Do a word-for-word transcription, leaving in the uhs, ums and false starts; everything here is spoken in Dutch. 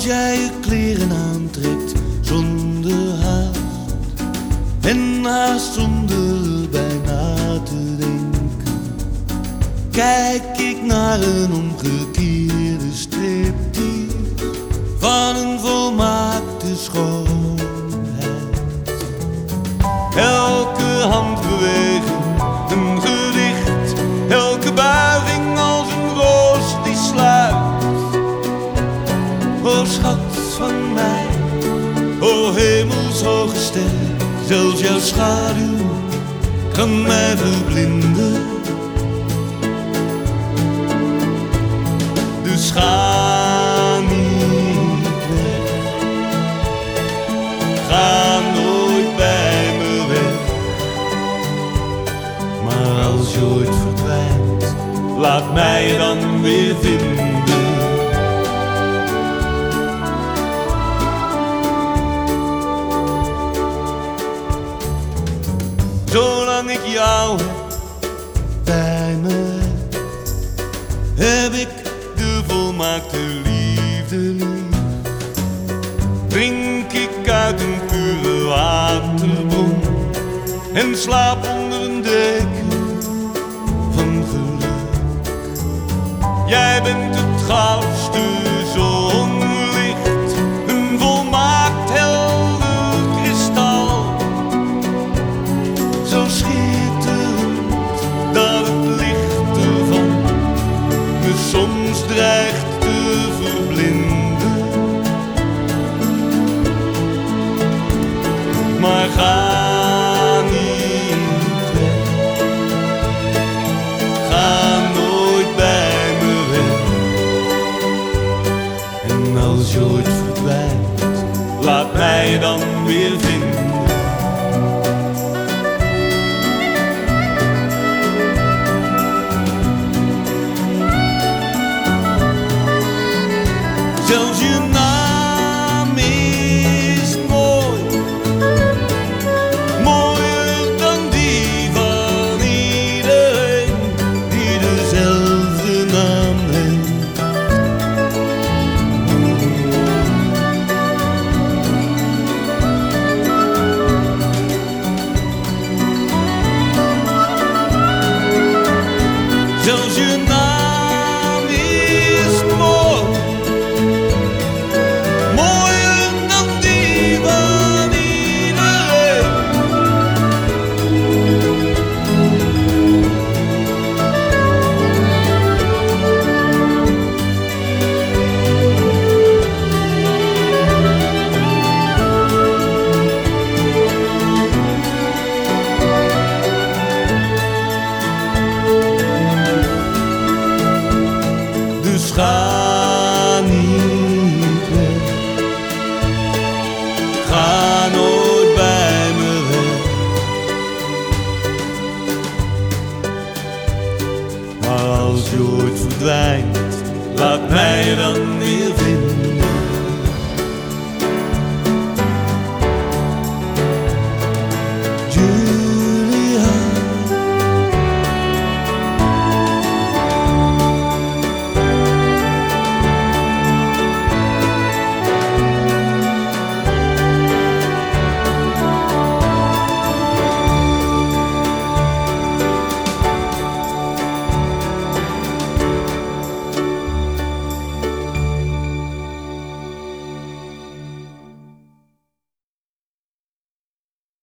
jij je kleren aantrekt zonder haast en haast zonder bij na te denken, kijk ik naar een omgekeerde striptease van een volmaakte schoonheid. Elke handbeweging een gedicht, elke buiging als een roos die sluit. O schat van mij, o hemelshoge ster, zelfs jouw schaduw kan mij verblinden. Dus ga niet weg, ga nooit bij me weg. Maar als je ooit verdwijnt, laat mij je dan weer vinden. Zolang ik jou bij me heb, heb ik de volmaakte liefde lief. Drink ik uit een pure waterbron en slaap onder een deken van geluk. Jij bent het goudste zonlicht, een volmaakt helder kristal, zo schier